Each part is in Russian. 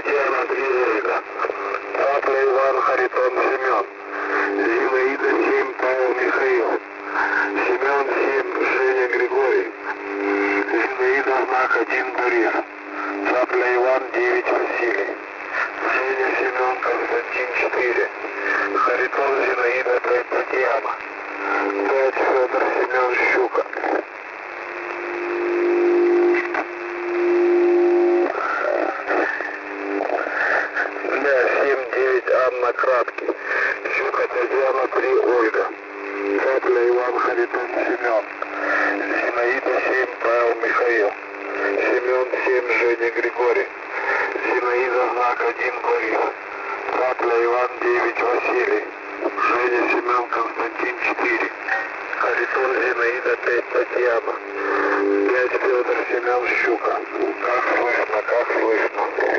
Татьяна, 3 Ольга. Цапля Иван, Харитон, Семен. Зинаида, 7, Павел, Михаил. Семен, 7, Женя, Григорий. Зинаида, знак 1, Борис. Цапля Иван, 9, Василий. Женя, Семен, Константин, 4. Харитон, Зинаида, 5, Татьяна. 5, Федор, Семен, Щука. Для 7, 9, Анна, Краткий. Щука, Татьяна, 3, Ольга. Цапля Иван, Харитон, Семен. Зинаида, 7, Павел, Михаил. Семен, 7, Женя, Григорий. Зинаида, знак 1, Борис. Цапля Иван, 9, Василий. Женя, Семен, Константин, 4. Харитон, Зинаида, 5, Татьяна. 5, Федор, Семен, Щука. Как слышно, как слышно.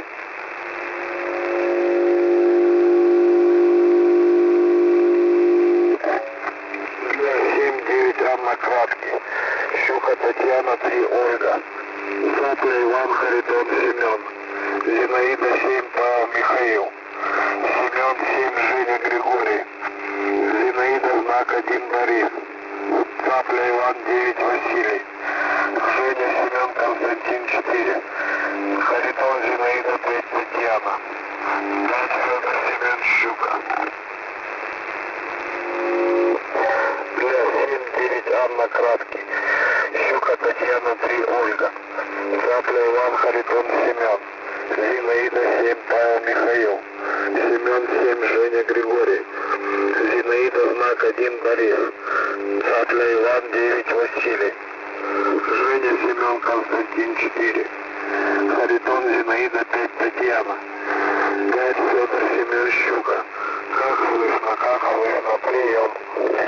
Для 7, 9, Анна, Краткий. Щука, Татьяна, 3, Ольга. Цапля Иван, Харитон, Семен. Зинаида, 7, Павел, Михаил. Семен, 7, Женя, Григорий. Зинаида, знак 1, Борис. Цапля Иван, 9, Василий. Женя, Семен, Константин, 4. Харитон, Зинаида, 5, Татьяна. 5, Федор, Семен, Щука. Для 7, 9, Анна, Краткий. Щука, Татьяна, 3, Ольга. Цапля Иван, Харитон, Семен. Зинаида, 7, Павел, Михаил. Семен, 7, Женя, Григорий. Зинаида, знак 1, Борис. Цапля Иван, 9, Василий. Женя, Семен, Константин, 4. Харитон, Зинаида, 5, Татьяна. 5, Федор, Семен, Щука. Как слышно, прием.